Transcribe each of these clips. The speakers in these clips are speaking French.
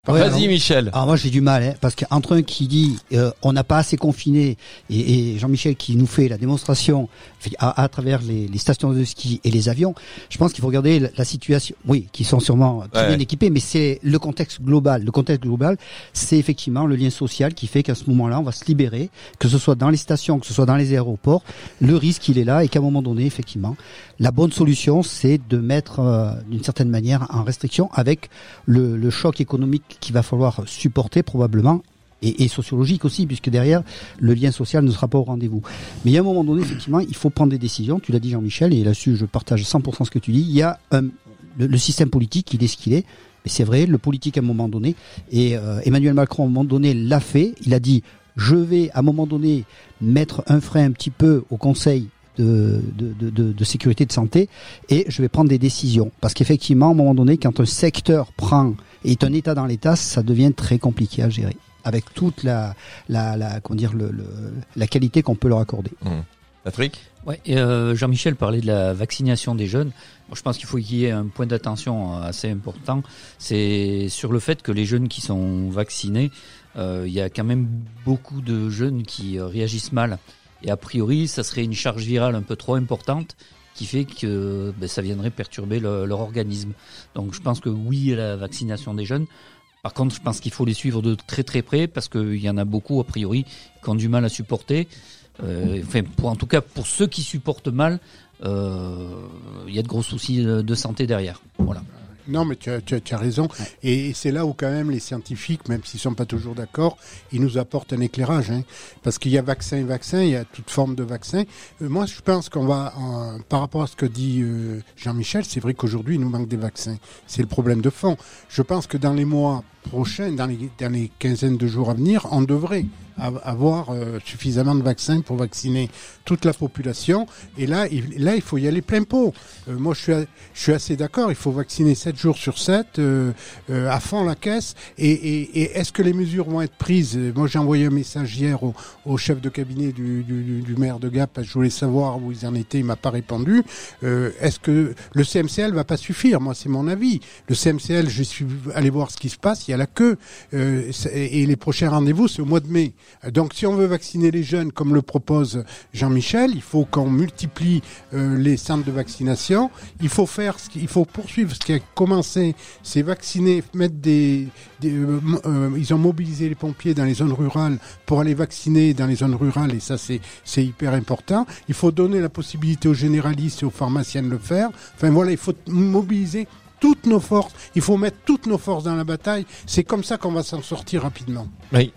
Vas-y Michel. Alors moi j'ai du mal, parce qu'entre un qui dit on n'a pas assez confiné et Jean-Michel qui nous fait la démonstration à travers les stations de ski et les avions, je pense qu'il faut regarder la situation. Oui, qui sont sûrement très bien équipés, mais c'est le contexte global. Le contexte global, c'est effectivement le lien social qui fait qu'à ce moment-là, on va se libérer, que ce soit dans les stations, que ce soit dans les aéroports. Le risque il est là et qu'à un moment donné, effectivement, la bonne solution c'est de mettre d'une certaine manière en restriction avec le choc économique qu'il va falloir supporter probablement et sociologique aussi, puisque derrière le lien social ne sera pas au rendez-vous. Mais il y a un moment donné, effectivement, il faut prendre des décisions. Tu l'as dit Jean-Michel, et là-dessus je partage 100% ce que tu dis. Il y a le système politique, il est ce qu'il est. Mais c'est vrai, le politique à un moment donné, et Emmanuel Macron à un moment donné l'a fait. Il a dit je vais à un moment donné mettre un frein un petit peu au Conseil de sécurité de santé et je vais prendre des décisions, parce qu'effectivement à un moment donné quand un secteur est un état dans l'état, ça devient très compliqué à gérer avec toute la qualité qu'on peut leur accorder. Patrick ? Ouais, Jean-Michel parlait de la vaccination des jeunes. Moi, je pense qu'il faut qu'il y ait un point d'attention assez important, c'est sur le fait que les jeunes qui sont vaccinés, il y a quand même beaucoup de jeunes qui réagissent mal. Et a priori, ça serait une charge virale un peu trop importante qui fait que ça viendrait perturber leur organisme. Donc je pense que oui à la vaccination des jeunes. Par contre, je pense qu'il faut les suivre de très très près parce qu'il y en a beaucoup a priori qui ont du mal à supporter. En tout cas, pour ceux qui supportent mal, il y a de gros soucis de santé derrière. Voilà. Non, mais tu as raison. Et c'est là où quand même les scientifiques, même s'ils sont pas toujours d'accord, ils nous apportent un éclairage. Parce qu'il y a vaccin et vaccin, il y a toute forme de vaccin. Moi, je pense qu'on va, par rapport à ce que dit Jean-Michel, c'est vrai qu'aujourd'hui, il nous manque des vaccins. C'est le problème de fond. Je pense que dans les mois prochains, dans les quinzaines de jours à venir, on devrait avoir suffisamment de vaccins pour vacciner toute la population. Et là, il faut y aller plein pot. Moi, je suis assez d'accord. Il faut vacciner 7 jours sur 7, à fond la caisse. Et est-ce que les mesures vont être prises ? Moi, j'ai envoyé un message hier au chef de cabinet du maire de Gap, parce que je voulais savoir où ils en étaient. Il m'a pas répondu. Est-ce que le CMCL va pas suffire ? Moi, c'est mon avis. Le CMCL, je suis allé voir ce qui se passe. Il y a la queue. Et les prochains rendez-vous, c'est au mois de mai. Donc, si on veut vacciner les jeunes, comme le propose Jean-Michel, il faut qu'on multiplie les centres de vaccination. Il faut poursuivre ce qui a commencé, c'est vacciner, mettre ils ont mobilisé les pompiers dans les zones rurales pour aller vacciner dans les zones rurales, et ça c'est hyper important. Il faut donner la possibilité aux généralistes et aux pharmaciens de le faire. Enfin voilà, il faut mobiliser toutes nos forces, il faut mettre toutes nos forces dans la bataille. C'est comme ça qu'on va s'en sortir rapidement. Oui,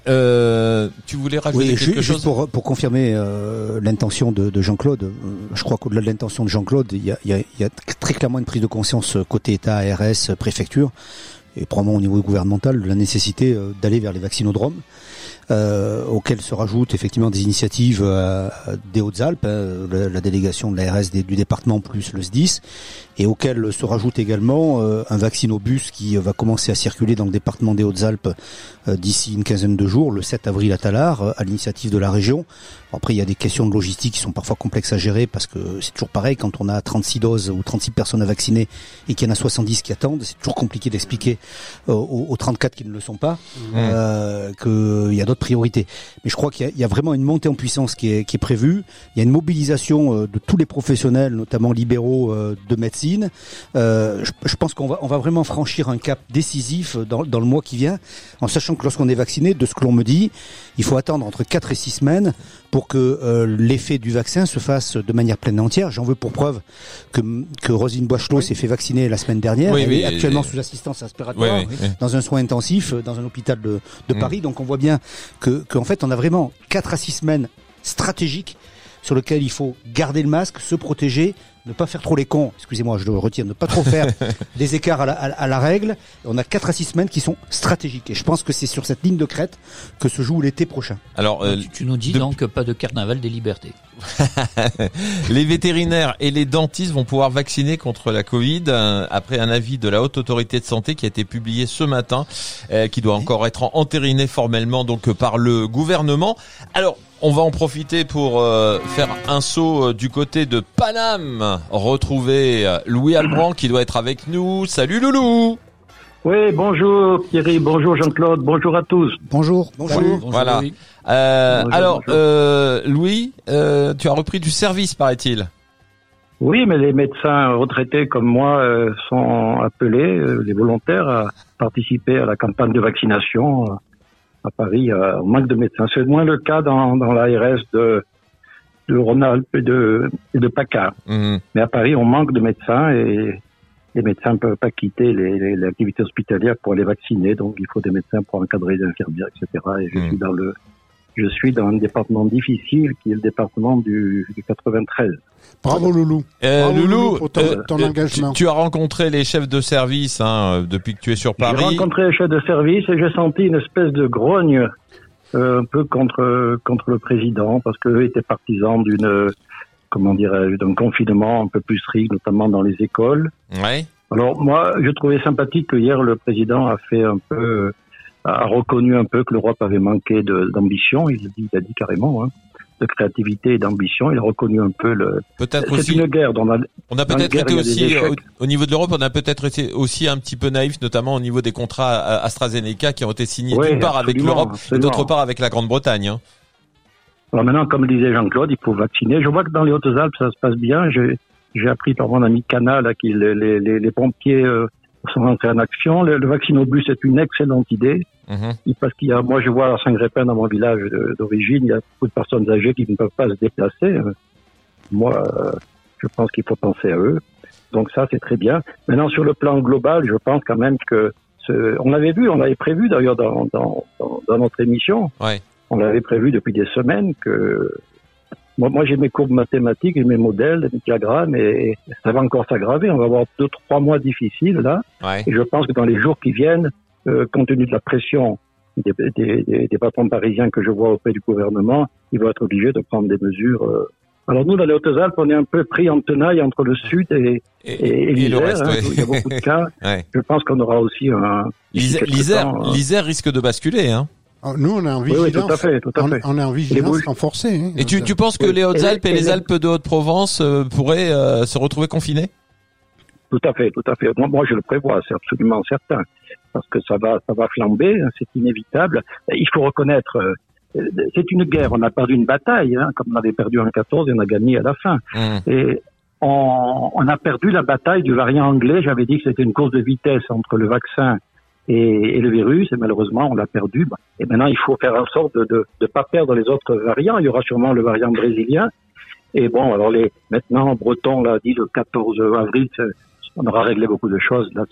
tu voulais rajouter quelque chose ? Juste pour confirmer l'intention de Jean-Claude, je crois qu'au-delà de l'intention de Jean-Claude, il y a très clairement une prise de conscience côté État, ARS, préfecture, et probablement au niveau gouvernemental, de la nécessité d'aller vers les vaccinodromes. Auxquels se rajoutent effectivement des initiatives des Hautes-Alpes, la délégation de l'ARS du département plus le SDIS, et auxquels se rajoute également un vaccinobus qui va commencer à circuler dans le département des Hautes-Alpes d'ici une quinzaine de jours, le 7 avril à Tallard, à l'initiative de la région. Après, il y a des questions de logistique qui sont parfois complexes à gérer, parce que c'est toujours pareil, quand on a 36 doses ou 36 personnes à vacciner et qu'il y en a 70 qui attendent, c'est toujours compliqué d'expliquer aux 34 qui ne le sont pas qu'il y a d'autres priorités. Mais je crois qu'il y a vraiment une montée en puissance qui est prévue. Il y a une mobilisation de tous les professionnels, notamment libéraux de médecine. Je pense qu'on va vraiment franchir un cap décisif dans le mois qui vient, en sachant que lorsqu'on est vacciné, de ce que l'on me dit, il faut attendre entre 4 et 6 semaines pour que l'effet du vaccin se fasse de manière pleine et entière. J'en veux pour preuve que Roselyne Bachelot s'est fait vacciner la semaine dernière. Elle est actuellement sous assistance respiratoire dans un soin intensif dans un hôpital de Paris. Donc on voit bien qu'en fait on a vraiment 4 à 6 semaines stratégiques sur lesquelles il faut garder le masque, se protéger, ne pas faire trop les cons, excusez-moi, je le retire, ne pas trop faire des écarts à la règle. On a 4 à 6 semaines qui sont stratégiques. Et je pense que c'est sur cette ligne de crête que se joue l'été prochain. Alors, tu nous dis donc pas de carnaval des libertés. Les vétérinaires et les dentistes vont pouvoir vacciner contre la Covid après un avis de la Haute Autorité de Santé qui a été publié ce matin, qui doit encore être entériné formellement donc par le gouvernement. Alors, on va en profiter pour faire un saut du côté de Paname, retrouver Louis Albran qui doit être avec nous. Salut Loulou. Oui, bonjour Thierry, bonjour Jean-Claude, bonjour à tous. Bonjour. Voilà. Louis. Alors, bonjour. Louis, tu as repris du service, paraît-il. Oui, mais les médecins retraités comme moi sont appelés, les volontaires, à participer à la campagne de vaccination à Paris. On manque de médecins. C'est moins le cas dans l'ARS de Rhône-Alpes et de PACA. Mmh. Mais à Paris, on manque de médecins et les médecins ne peuvent pas quitter l'activité hospitalière pour aller vacciner. Donc, il faut des médecins pour encadrer les infirmières, etc. Et je suis dans un département difficile qui est le département du 93. Bravo Loulou. Bravo Loulou, pour ton engagement. Tu as rencontré les chefs de service depuis que tu es sur Paris. J'ai rencontré les chefs de service et j'ai senti une espèce de grogne un peu contre le président parce qu'eux étaient partisans d'un confinement un peu plus strict, notamment dans les écoles. Ouais. Alors moi, je trouvais sympathique que hier le président a reconnu un peu que l'Europe avait manqué d'ambition. Il a dit carrément, de créativité et d'ambition. Il a reconnu un peu peut-être c'est aussi une guerre. On a peut-être été aussi au niveau de l'Europe, on a peut-être été aussi un petit peu naïf, notamment au niveau des contrats AstraZeneca qui ont été signés d'une part avec l'Europe et d'autre part avec la Grande-Bretagne. Alors maintenant, comme disait Jean-Claude, il faut vacciner. Je vois que dans les Hautes-Alpes, ça se passe bien. J'ai appris par mon ami Cana là, que les pompiers sont rentrés en action. Le vaccinobus est une excellente idée. Parce moi je vois à Saint-Grépin, dans mon village d'origine, il y a beaucoup de personnes âgées qui ne peuvent pas se déplacer. Moi, je pense qu'il faut penser à eux. Donc ça, c'est très bien. Maintenant, sur le plan global, je pense quand même que on l'avait prévu d'ailleurs dans notre émission. Ouais. On l'avait prévu depuis des semaines que moi j'ai mes courbes mathématiques, j'ai mes modèles, mes diagrammes et ça va encore s'aggraver. On va avoir 2-3 mois difficiles là. Ouais. Et je pense que dans les jours qui viennent, compte tenu de la pression des patrons parisiens que je vois auprès du gouvernement, ils vont être obligés de prendre des mesures. Alors nous, dans les Hautes-Alpes, on est un peu pris en tenaille entre le sud et l'Isère, le reste, où il y a beaucoup de cas. Ouais. Je pense qu'on aura aussi l'Isère risque de basculer, hein. Nous, on est en vigilance. Oui, tout à fait. On est en vigilance renforcée. Hein. Et tu penses que les Hautes-Alpes et les Alpes de Haute-Provence pourraient se retrouver confinés? Tout à fait. Moi, je le prévois, c'est absolument certain. Parce que ça va flamber, c'est inévitable. Il faut reconnaître, c'est une guerre. On a perdu une bataille, comme on avait perdu en 14 et on a gagné à la fin. Et on a perdu la bataille du variant anglais. J'avais dit que c'était une course de vitesse entre le vaccin et le virus, et malheureusement, on l'a perdu. Et maintenant, il faut faire en sorte de pas perdre les autres variants. Il y aura sûrement le variant brésilien. Et bon, alors maintenant, Breton l'a dit le 14 avril, on aura réglé beaucoup de choses. Là,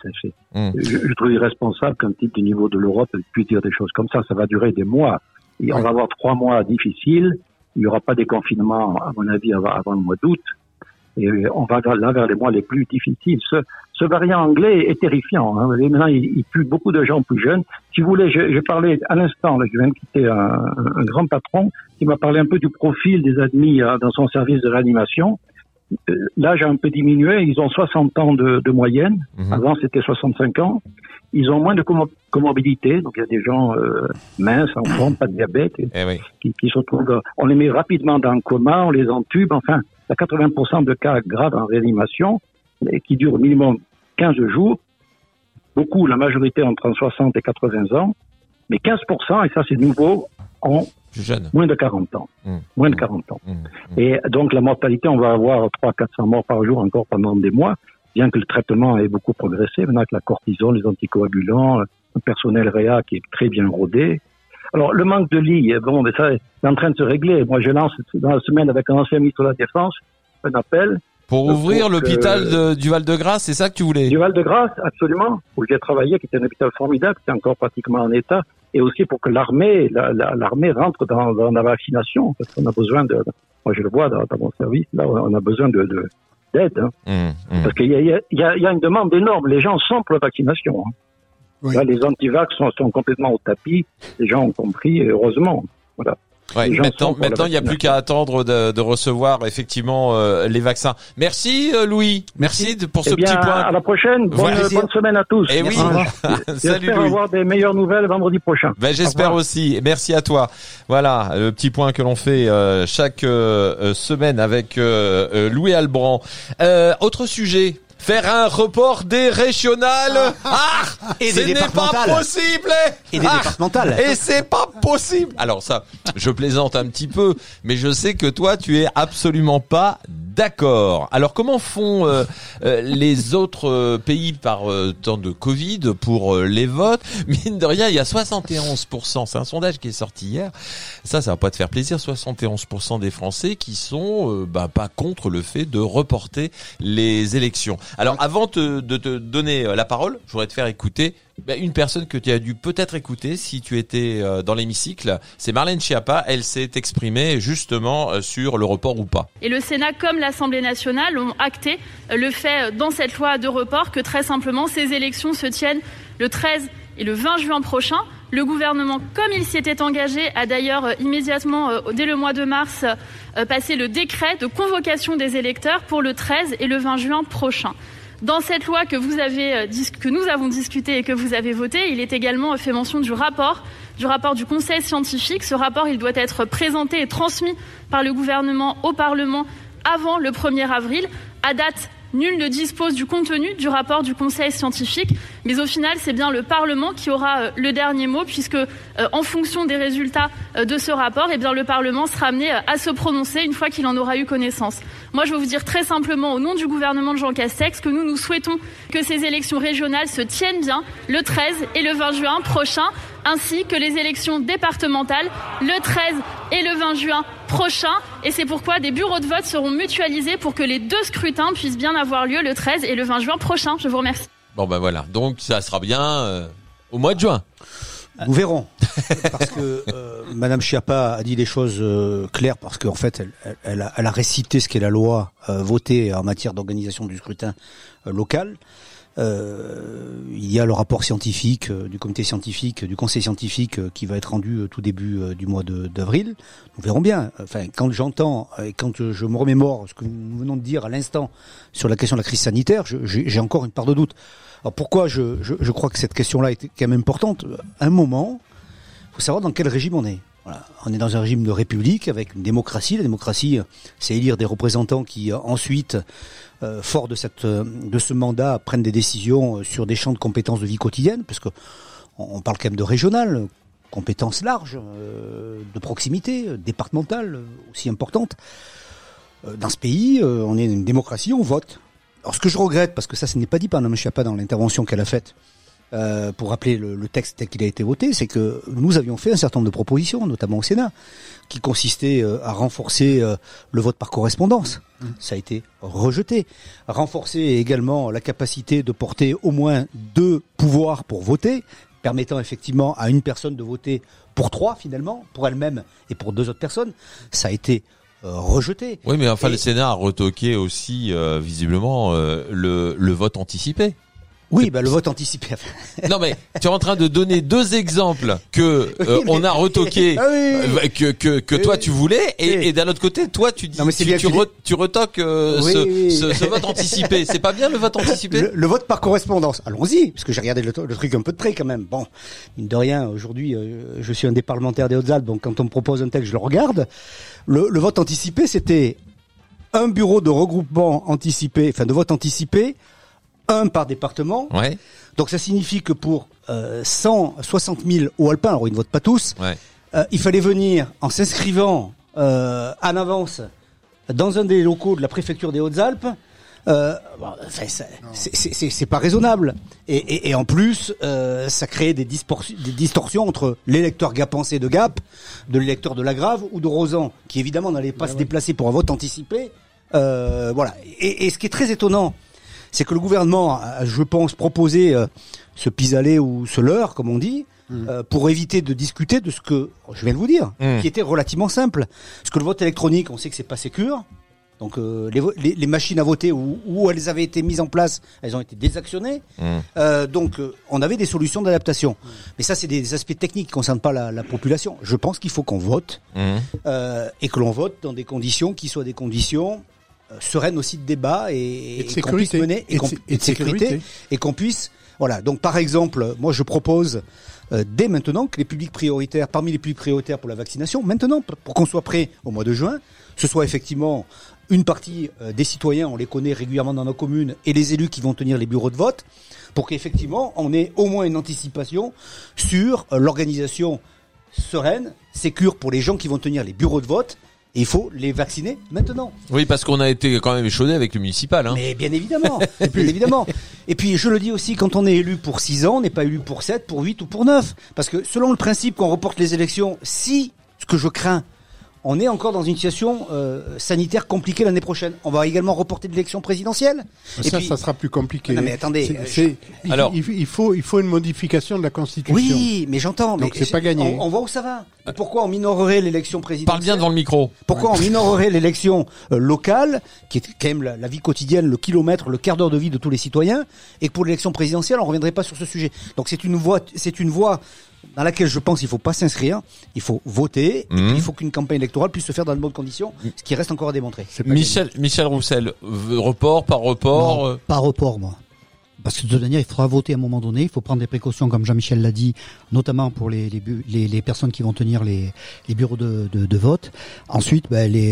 je trouve irresponsable qu'un type du niveau de l'Europe puisse dire des choses comme ça. Ça va durer des mois. Et on va avoir 3 mois difficiles. Il n'y aura pas des confinements, à mon avis, avant le mois d'août. Et on va là vers les mois les plus difficiles. Ce variant anglais est terrifiant. Maintenant, il tue beaucoup de gens plus jeunes. Si vous voulez, je parlais à l'instant, je viens de quitter un grand patron qui m'a parlé un peu du profil des admis dans son service de réanimation. L'âge a un peu diminué. Ils ont 60 ans de moyenne. Avant, c'était 65 ans. Ils ont moins de comorbidité. Donc, il y a des gens minces, en forme, pas de diabète, qui se retrouvent. On les met rapidement dans le coma, on les entube. Enfin, il y a 80% de cas graves en réanimation qui durent au minimum 15 jours. Beaucoup, la majorité entre 60 et 80 ans. Mais 15%, et ça c'est nouveau, ont moins de 40 ans. Moins de 40 ans. Et donc la mortalité, on va avoir 300-400 morts par jour encore pendant des mois, bien que le traitement ait beaucoup progressé. Maintenant avec la cortisone, les anticoagulants, un personnel réa qui est très bien rodé. Alors le manque de lits, bon, mais ça c'est en train de se régler. Moi je lance dans la semaine avec un ancien ministre de la Défense un appel. Pour ouvrir l'hôpital du Val-de-Grâce, c'est ça que tu voulais? Du Val-de-Grâce, absolument, où j'ai travaillé, qui était un hôpital formidable, qui est encore pratiquement en état, et aussi pour que l'armée rentre dans la vaccination, parce qu'on a besoin moi je le vois dans mon service, là on a besoin d'aide, parce qu'il y a une demande énorme, les gens sont pour la vaccination. Oui. Là, les antivax sont complètement au tapis, les gens ont compris, et heureusement, voilà. Ouais, maintenant, il n'y a plus qu'à attendre de recevoir effectivement les vaccins. Merci Louis, merci pour ce petit point. À la prochaine, bonne semaine à tous. Et oui, salut J'espère avoir des meilleures nouvelles vendredi prochain. J'espère aussi. Merci à toi. Voilà, le petit point que l'on fait chaque semaine avec Louis Albrand. Autre sujet. faire un report des régionales. Et des ce n'est pas départementales. possible. Et des départementales. Et c'est pas possible. Alors ça, je plaisante un petit peu, mais je sais que toi, tu es absolument pas d'accord. Alors comment font les autres pays par temps de Covid pour les votes? Mine de rien, il y a 71%, c'est un sondage qui est sorti hier, ça va pas te faire plaisir, 71% des Français qui sont pas contre le fait de reporter les élections. Alors avant de te donner la parole, je voudrais te faire écouter une personne que tu as dû peut-être écouter si tu étais dans l'hémicycle, c'est Marlène Schiappa. Elle s'est exprimée justement sur le report ou pas. Et le Sénat comme l'Assemblée nationale ont acté le fait dans cette loi de report que très simplement ces élections se tiennent le 13 et le 20 juin prochain. Le gouvernement, comme il s'y était engagé, a d'ailleurs immédiatement, dès le mois de mars, passé le décret de convocation des électeurs pour le 13 et le 20 juin prochain. Dans cette loi que nous avons discuté et que vous avez voté, il est également fait mention du rapport du Conseil scientifique. Ce rapport, il doit être présenté et transmis par le gouvernement au Parlement avant le 1er avril. À date, nul ne dispose du contenu du rapport du Conseil scientifique, mais au final, c'est bien le Parlement qui aura le dernier mot, puisque en fonction des résultats de ce rapport, le Parlement sera amené à se prononcer une fois qu'il en aura eu connaissance. Moi, je veux vous dire très simplement, au nom du gouvernement de Jean Castex, que nous souhaitons que ces élections régionales se tiennent bien le 13 et le 20 juin prochain, ainsi que les élections départementales le 13 et le 20 juin prochain. Et c'est pourquoi des bureaux de vote seront mutualisés pour que les deux scrutins puissent bien avoir lieu le 13 et le 20 juin prochain. Je vous remercie. Bon voilà, donc ça sera bien au mois de juin. Nous verrons, parce que Madame Schiappa a dit des choses claires, parce qu'en fait, elle a récité ce qu'est la loi votée en matière d'organisation du scrutin local. Il y a le rapport scientifique du comité scientifique, du conseil scientifique qui va être rendu tout début du mois d'avril. Nous verrons bien. Enfin, quand j'entends et quand je me remémore ce que nous venons de dire à l'instant sur la question de la crise sanitaire, j'ai encore une part de doute. Alors pourquoi je crois que cette question-là est quand même importante? À un moment, il faut savoir dans quel régime on est. Voilà. On est dans un régime de république avec une démocratie. La démocratie, c'est élire des représentants qui ensuite, fort de ce mandat, prennent des décisions sur des champs de compétences de vie quotidienne, parce que on parle quand même de régional, compétences larges, de proximité, départementales aussi importantes. Dans ce pays, on est une démocratie, on vote. Alors ce que je regrette, parce que ça n'est pas dit par Mme Schiappa dans l'intervention qu'elle a faite, pour rappeler le texte tel qu'il a été voté, c'est que nous avions fait un certain nombre de propositions, notamment au Sénat, qui consistaient à renforcer le vote par correspondance. Ça a été rejeté. Renforcer également la capacité de porter au moins 2 pouvoirs pour voter, permettant effectivement à une personne de voter pour 3 finalement, pour elle-même et pour 2 autres personnes. Ça a été rejeté. Oui, mais enfin le Sénat a retoqué aussi visiblement le vote anticipé. Oui, le vote anticipé. Non mais tu es en train de donner 2 exemples que on a retoqué, que toi tu voulais, et d'un autre côté toi tu dis tu retoques ce vote anticipé. C'est pas bien le vote anticipé. Le vote par correspondance. Allons-y, parce que j'ai regardé le truc un peu de près quand même. Bon, mine de rien, aujourd'hui je suis un des parlementaires des Hautes-Alpes, donc quand on me propose un texte, je le regarde. Le vote anticipé, c'était un bureau de regroupement anticipé, enfin de vote anticipé. 1 par département. Ouais. Donc ça signifie que pour 160 000 Haut-Alpins, alors ils ne votent pas tous, il fallait venir en s'inscrivant en avance dans un des locaux de la préfecture des Hautes-Alpes. C'est pas raisonnable. Et en plus, ça crée des distorsions entre l'électeur gapençais de Gap, de l'électeur de La Grave ou de Rozan, qui évidemment n'allait pas se déplacer pour un vote anticipé. Voilà. Et ce qui est très étonnant, c'est que le gouvernement a, je pense, proposé ce pis-aller ou ce leurre, comme on dit, pour éviter de discuter de ce que, je viens de vous dire, qui était relativement simple. Parce que le vote électronique, on sait que c'est pas sécure. Donc les machines à voter où elles avaient été mises en place, elles ont été désactionnées. Donc on avait des solutions d'adaptation. Mais ça, c'est des aspects techniques qui ne concernent pas la population. Je pense qu'il faut qu'on vote et que l'on vote dans des conditions qui soient des conditions sereine aussi de débat et de sécurité, et de sécurité, et qu'on puisse Voilà. Donc par exemple, moi je propose dès maintenant que les publics prioritaires, parmi les publics prioritaires pour la vaccination, maintenant pour qu'on soit prêt au mois de juin, ce soit effectivement une partie des citoyens, on les connaît régulièrement dans nos communes, et les élus qui vont tenir les bureaux de vote, pour qu'effectivement on ait au moins une anticipation sur l'organisation sereine, sécure pour les gens qui vont tenir les bureaux de vote. Et il faut les vacciner maintenant. Oui, parce qu'on a été quand même échaudé avec le municipal. Hein. Mais bien évidemment, bien évidemment. Et puis je le dis aussi, quand on est élu pour 6 ans, on n'est pas élu pour 7, pour 8 ou pour 9. Parce que selon le principe qu'on reporte les élections, si, ce que je crains, on est encore dans une situation sanitaire compliquée l'année prochaine. On va également reporter l'élection présidentielle. Ça sera plus compliqué. Non mais attendez. Il faut une modification de la Constitution. Oui, mais j'entends. Donc c'est pas gagné. On voit où ça va. Et pourquoi on minorerait l'élection présidentielle? Parle bien devant le micro. Pourquoi on minorerait l'élection locale, qui est quand même la vie quotidienne, le kilomètre, le quart d'heure de vie de tous les citoyens, et que pour l'élection présidentielle, on reviendrait pas sur ce sujet. Donc c'est une voie dans laquelle je pense qu'il faut pas s'inscrire, il faut voter, et puis il faut qu'une campagne électorale puisse se faire dans de bonnes conditions, ce qui reste encore à démontrer. Michel Roussel, report, pas report? Non, pas report, moi. Parce que de toute manière, il faudra voter à un moment donné, il faut prendre des précautions, comme Jean-Michel l'a dit, notamment pour les personnes qui vont tenir les bureaux de vote. Ensuite,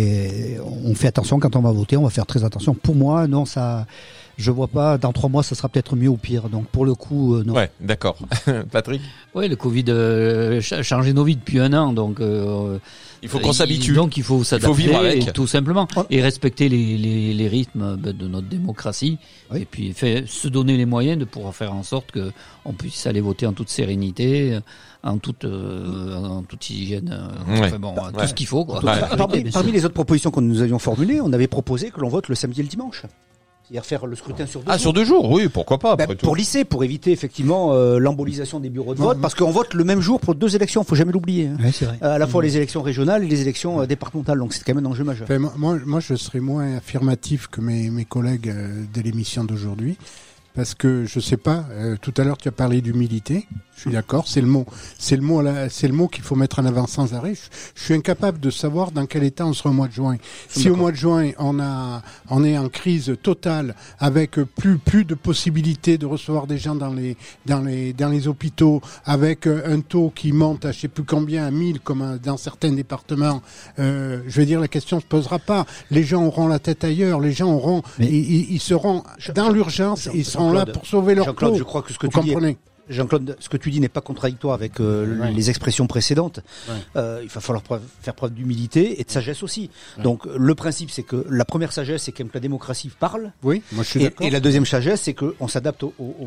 on fait attention quand on va voter, on va faire très attention. Pour moi, non, je vois pas, dans 3 mois, ça sera peut-être mieux ou pire. Donc, pour le coup, non. Ouais, d'accord. Patrick? Oui, le Covid a changé nos vies depuis 1 an, donc il faut qu'on s'habitue. Donc, il faut s'adapter, vivre avec. tout simplement, et respecter les rythmes de notre démocratie, oui. Et puis se donner les moyens de pouvoir faire en sorte que on puisse aller voter en toute sérénité, en toute hygiène, tout ce qu'il faut, quoi. Parmi les autres propositions que nous avions formulées, on avait proposé que l'on vote le samedi et le dimanche. C'est-à-dire faire le scrutin sur 2 jours. Ah, sur 2 jours, oui, pourquoi pas, après tout. Pour lisser, pour éviter effectivement l'embolisation des bureaux de vote, parce qu'on vote le même jour pour 2 élections, faut jamais l'oublier. Hein. Ouais, c'est vrai. À la fois les élections régionales et les élections départementales, donc c'est quand même un enjeu majeur. Enfin, moi, je serais moins affirmatif que mes collègues de l'émission d'aujourd'hui, parce que je sais pas. Tout à l'heure, tu as parlé d'humilité. Je suis d'accord, c'est le mot qu'il faut mettre en avant sans arrêt. Je suis incapable de savoir dans quel état on sera au mois de juin. Si au mois de juin on est en crise totale avec plus de possibilités de recevoir des gens dans les hôpitaux, avec un taux qui monte à je sais plus combien, à 1000 comme dans certains départements, je veux dire la question se posera pas. Les gens auront la tête ailleurs, les gens auront, ils seront dans l'urgence, ils seront là pour sauver leur peau. Je crois que ce que tu dis, Jean-Claude, ce que tu dis n'est pas contradictoire avec les expressions précédentes. Il va falloir faire preuve d'humilité et de sagesse aussi. Donc le principe, c'est que la première sagesse, c'est que la démocratie parle. Oui, moi je suis d'accord. Et la deuxième sagesse, c'est qu'on s'adapte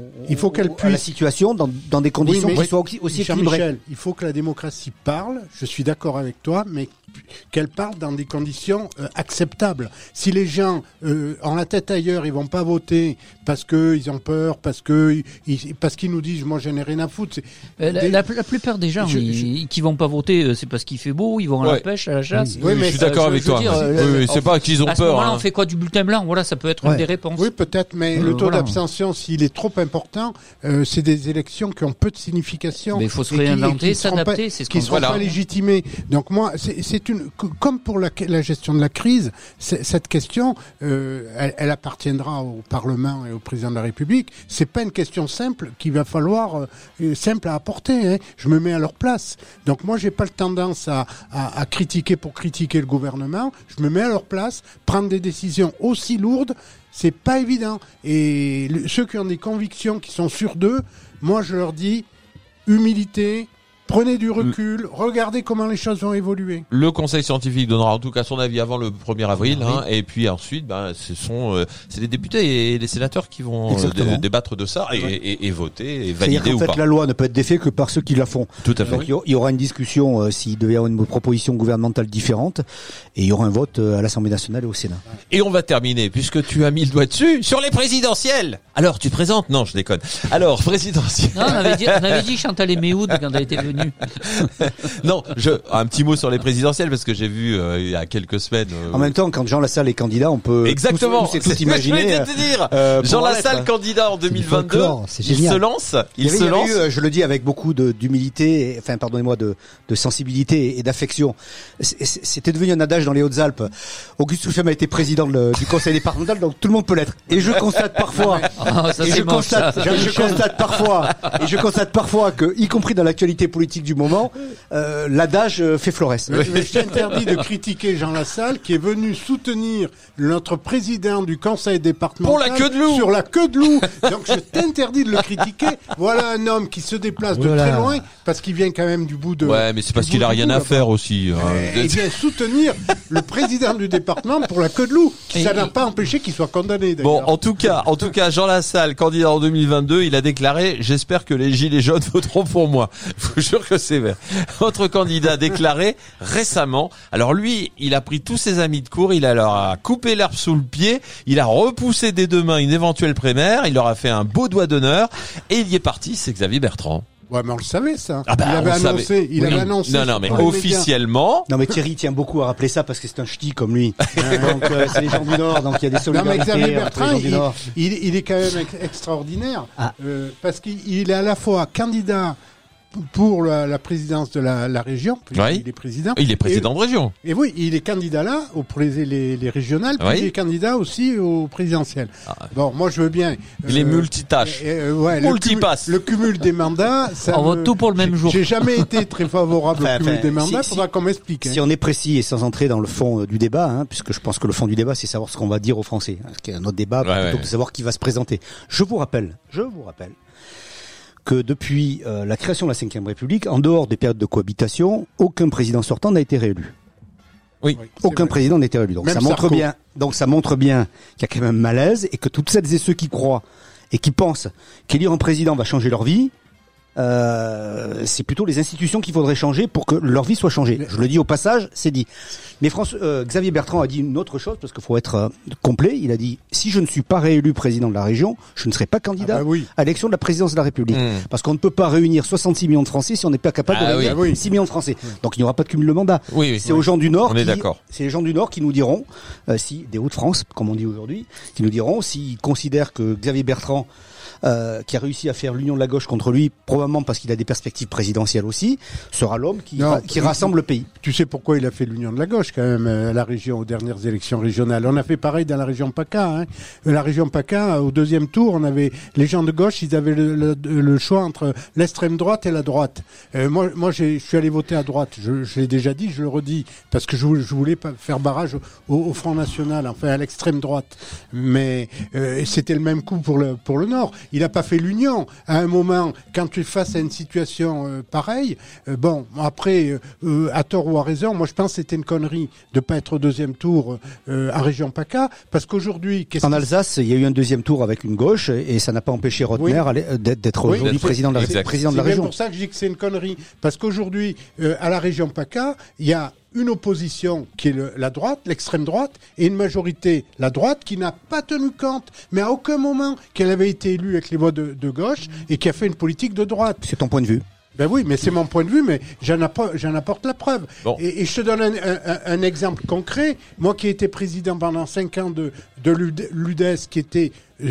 à la situation dans des conditions qui soient aussi équilibrées. Michel, il faut que la démocratie parle. Je suis d'accord avec toi, mais qu'elle parle dans des conditions acceptables. Si les gens ont la tête ailleurs, ils vont pas voter parce que ils ont peur, parce qu'ils nous disent moi je n'ai rien à foutre. La plupart des gens qui vont pas voter, c'est parce qu'il fait beau, ils vont à la pêche, à la chasse. Oui, mais je suis d'accord avec toi. C'est pas qu'ils ont peur. À ce moment-là, on fait quoi, du bulletin blanc? Voilà, ça peut être une des réponses. Oui, peut-être, mais le taux d'abstention, s'il est trop important, c'est des élections qui ont peu de signification. Mais il faut se réinventer, s'adapter, c'est ce qu'on qui seront pas légitimés. Donc moi, c'est comme pour la gestion de la crise, cette question, elle appartiendra au Parlement et au président de la République. C'est pas une question simple qu'il va falloir simple à apporter. Hein. Je me mets à leur place. Donc moi, j'ai pas le tendance à critiquer pour critiquer le gouvernement. Je me mets à leur place. Prendre des décisions aussi lourdes, c'est pas évident. Et ceux qui ont des convictions qui sont sûrs d'eux, moi, je leur dis humilité. Prenez du recul, regardez comment les choses vont évoluer. Le Conseil scientifique donnera en tout cas son avis avant le 1er avril, et puis ensuite, c'est les députés et les sénateurs qui vont débattre de ça et voter et valider ou pas. En fait, la loi ne peut être défaite que par ceux qui la font. Tout à fait. Donc, il y aura une discussion s'il devait y avoir une proposition gouvernementale différente, et il y aura un vote à l'Assemblée nationale et au Sénat. Et on va terminer, puisque tu as mis le doigt dessus, sur les présidentielles. Alors, tu te présentes? Non, je déconne. Alors, présidentielle. Non, on avait dit Chantal Méhoud quand elle était venue bienvenue. Non, un petit mot sur les présidentielles parce que j'ai vu il y a quelques semaines. En même temps, quand Jean Lassalle est candidat, on peut exactement. tout imaginer. Je voulais te dire. Jean Lassalle candidat en 2022. Il se lance. Il y avait eu, je le dis avec beaucoup d'humilité, enfin pardonnez-moi, de sensibilité et d'affection. C'était devenu un adage dans les Hautes-Alpes. Auguste Souchon a été président du conseil départemental, donc tout le monde peut l'être. Et je constate parfois, je constate parfois que, y compris dans l'actualité politique du moment, l'adage fait florès. Mais je t'interdis de critiquer Jean Lassalle, qui est venu soutenir notre président du conseil départemental pour la queue de loup. Sur la queue de loup. Donc je t'interdis de le critiquer. Voilà un homme qui se déplace de très loin parce qu'il vient quand même du bout de. Ouais, mais c'est parce qu'il a rien à faire aussi. Il vient soutenir le président du département pour la queue de loup. Ça n'a pas empêché qu'il soit condamné. Bon, en tout cas, Jean Lassalle, candidat en 2022, il a déclaré: j'espère que les gilets jaunes voteront pour moi. Je vous jure que c'est vrai. Autre candidat déclaré récemment. Alors lui, il a pris tous ses amis de cour, il leur a coupé l'herbe sous le pied, il a repoussé des deux mains une éventuelle primaire, il leur a fait un beau doigt d'honneur et il y est parti. C'est Xavier Bertrand. Ouais, mais on le savait, ça. Ah bah, il avait annoncé. Non, mais officiellement. Non, mais Thierry tient beaucoup à rappeler ça parce que c'est un ch'ti comme lui. Donc, c'est les gens du Nord, donc il y a des solidarités. Non, mais Xavier Bertrand, du Nord. il est quand même extraordinaire. Parce qu'il est à la fois candidat pour la présidence de la région. Oui. Il est président. Il est président de région. Et oui, il est candidat là, pour les régionales, puis il est candidat aussi au présidentiel. Bon, moi je veux bien. Il est multitâche. Multipasse. Le cumul des mandats. On vote tout pour le même jour. J'ai jamais été très favorable au cumul des mandats, faudra qu'on m'explique. Si on est précis et sans entrer dans le fond du débat, puisque je pense que le fond du débat, c'est savoir ce qu'on va dire aux Français. Ce qui est un autre débat, plutôt que de savoir qui va se présenter. Je vous rappelle que depuis la création de la Ve République, en dehors des périodes de cohabitation, aucun président sortant n'a été réélu. Oui. Aucun président n'a été réélu. Donc ça montre bien qu'il y a quand même un malaise et que toutes celles et ceux qui croient et qui pensent qu'élire un président va changer leur vie, c'est plutôt les institutions qu'il faudrait changer pour que leur vie soit changée. Je le dis au passage, c'est dit. Mais Xavier Bertrand a dit une autre chose, parce qu'il faut être complet. Il a dit, si je ne suis pas réélu président de la région, je ne serai pas candidat à l'élection de la présidence de la République. Parce qu'on ne peut pas réunir 66 millions de Français si on n'est pas capable de réunir 6 millions de Français. Donc il n'y aura pas de cumul de mandat. C'est aux gens du Nord c'est les gens du Nord qui nous diront, des Hauts-de-France, comme on dit aujourd'hui, qui nous diront s'ils considèrent que Xavier Bertrand, qui a réussi à faire l'union de la gauche contre lui, probablement parce qu'il a des perspectives présidentielles aussi, sera l'homme qui rassemble le pays. Tu sais pourquoi il a fait l'union de la gauche quand même à la région aux dernières élections régionales. On a fait pareil dans la région PACA. La région PACA, au deuxième tour, on avait les gens de gauche, ils avaient le choix entre l'extrême droite et la droite. Moi, je suis allé voter à droite. Je l'ai déjà dit, je le redis, parce que je voulais pas faire barrage au Front National, enfin à l'extrême droite. Mais c'était le même coup pour le Nord. Il n'a pas fait l'union. À un moment, quand tu es face à une situation pareille, après, à tort ou à raison, moi je pense que c'était une connerie de pas être au deuxième tour en région PACA, parce qu'aujourd'hui... En Alsace, il y a eu un deuxième tour avec une gauche, et ça n'a pas empêché Rotner d'être aujourd'hui président de la région. C'est pour ça que je dis que c'est une connerie, parce qu'aujourd'hui, à la région PACA, il y a une opposition qui est la droite, l'extrême droite, et une majorité, la droite, qui n'a pas tenu compte, mais à aucun moment qu'elle avait été élue avec les voix de gauche, et qui a fait une politique de droite. C'est ton point de vue. Ben oui, mais c'est mon point de vue, mais j'en apporte la preuve. Bon. Et je te donne un exemple concret. Moi qui ai été président pendant 5 ans de l'UDES, qui était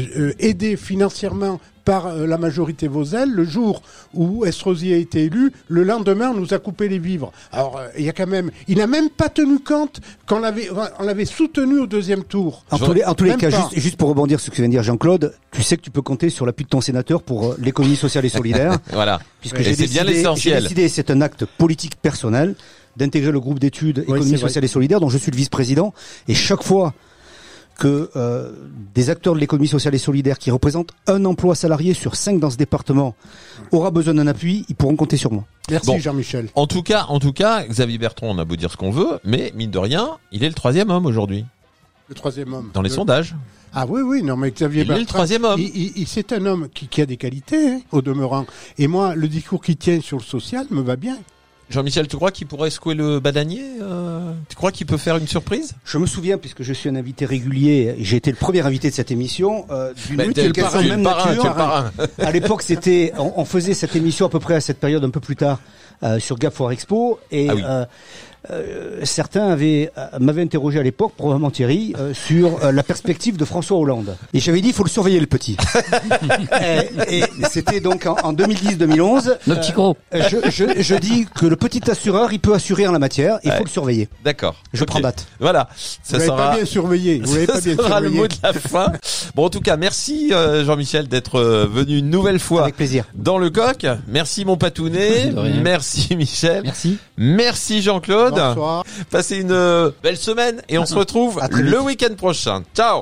aidé financièrement par la majorité Vauzel, le jour où Estrosi a été élu, le lendemain, on nous a coupé les vivres. Alors, il n'a même pas tenu compte on l'avait soutenu au deuxième tour. En tous les cas, juste pour rebondir sur ce que vient de dire Jean-Claude, tu sais que tu peux compter sur l'appui de ton sénateur pour l'économie sociale et solidaire. Voilà. Puisque j'ai décidé, c'est un acte politique personnel, d'intégrer le groupe d'études économie sociale et solidaire, dont je suis le vice-président. Et chaque fois que des acteurs de l'économie sociale et solidaire qui représentent un emploi salarié sur 5 dans ce département aura besoin d'un appui, ils pourront compter sur moi. Merci Jean-Michel. En tout cas, Xavier Bertrand, on a beau dire ce qu'on veut, mais mine de rien, il est le 3e homme aujourd'hui. Le 3e homme. Dans les sondages. Ah oui, non mais Xavier Bertrand, il est le 3e homme. C'est un homme qui a des qualités, au demeurant. Et moi, le discours qu'il tient sur le social me va bien. Jean-Michel, tu crois qu'il pourrait secouer le badanier Tu crois qu'il peut faire une surprise? Je me souviens, puisque je suis un invité régulier, j'ai été le premier invité de cette émission, d'une multiplication de même nature. À l'époque, on faisait cette émission à peu près à cette période, un peu plus tard, sur Gap Foire Expo, et certains m'avaient interrogé à l'époque, probablement Thierry, sur la perspective de François Hollande. Et j'avais dit, il faut le surveiller, le petit. et c'était donc en 2010-2011. Le petit gros. Je dis que le petit assureur, il peut assurer en la matière, il faut le surveiller. D'accord. Je prends date. Voilà. Vous l'avez pas bien surveillé. Vous l'avez pas bien sera surveillé. le mot de la fin. Bon, en tout cas, merci Jean-Michel d'être venu une nouvelle fois. Avec plaisir. Dans le coq. Merci mon patounet. Merci Michel. Merci Jean-Claude. Bonsoir. Passez une belle semaine et on se retrouve le week-end prochain. Ciao.